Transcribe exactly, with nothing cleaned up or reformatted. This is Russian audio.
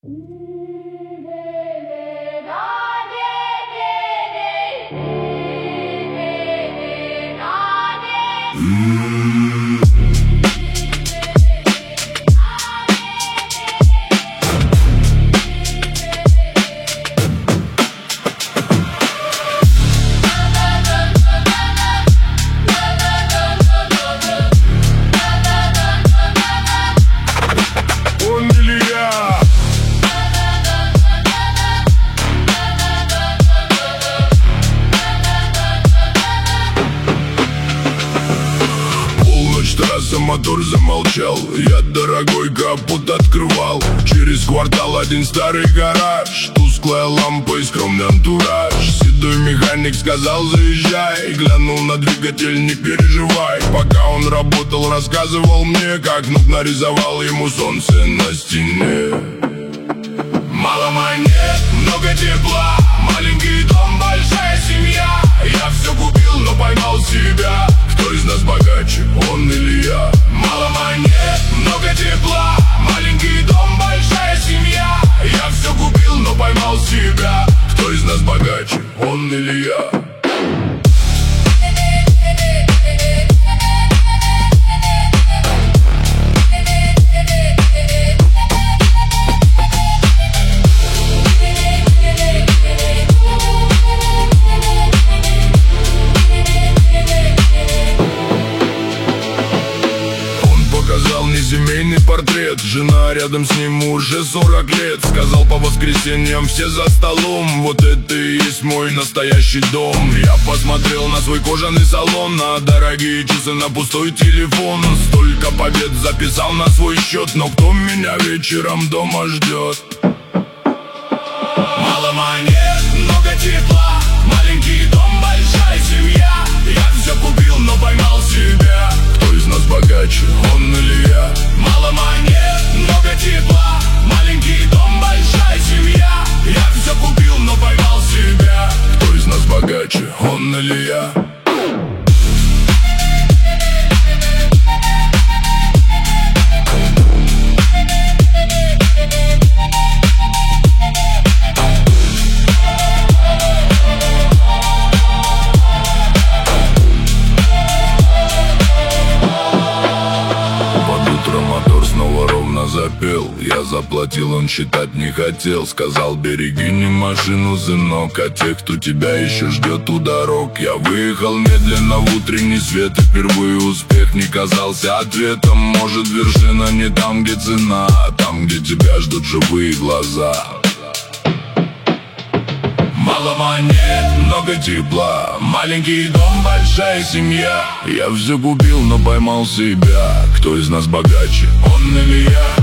Трасса, мотор замолчал, я дорогой капот открывал. Через квартал один старый гараж, тусклая лампа и скромный антураж. Седой механик сказал: заезжай. Глянул на двигатель: не переживай. Пока он работал, рассказывал мне, как внук нарисовал ему солнце на стене. Мало монет, много тепла, маленький дом, большая семья. Я все купил, но поймал себя. Кто из нас богаче, он или я? Мало монет, много тепла, маленький дом, большая семья. Я все купил, но поймал себя. Кто из нас богаче, он или я? Семейный портрет, жена рядом с ним уже сорок лет. Сказал: по воскресеньям все за столом. Вот это и есть мой настоящий дом. Я посмотрел на свой кожаный салон, на дорогие часы, на пустой телефон. Столько побед записал на свой счет, но кто меня вечером дома ждет? Мало монет, много тепла, маленький дом, большая семья. Я все купил, но поймал себя. Кто из нас богаче, он или я? Мало монет, много тепла, маленький дом, большая семья. Я все купил, но поймал себя. Кто из нас богаче, он или я? Запел, я заплатил, он считать не хотел. Сказал: береги не машину, сынок, а тех, кто тебя еще ждет у дорог. Я выехал медленно в утренний свет, и впервые успех не казался ответом. Может, вершина не там, где цена, а там, где тебя ждут живые глаза. Мало монет, много тепла, маленький дом, большая семья. Я все купил, но поймал себя. Кто из нас богаче, он или я?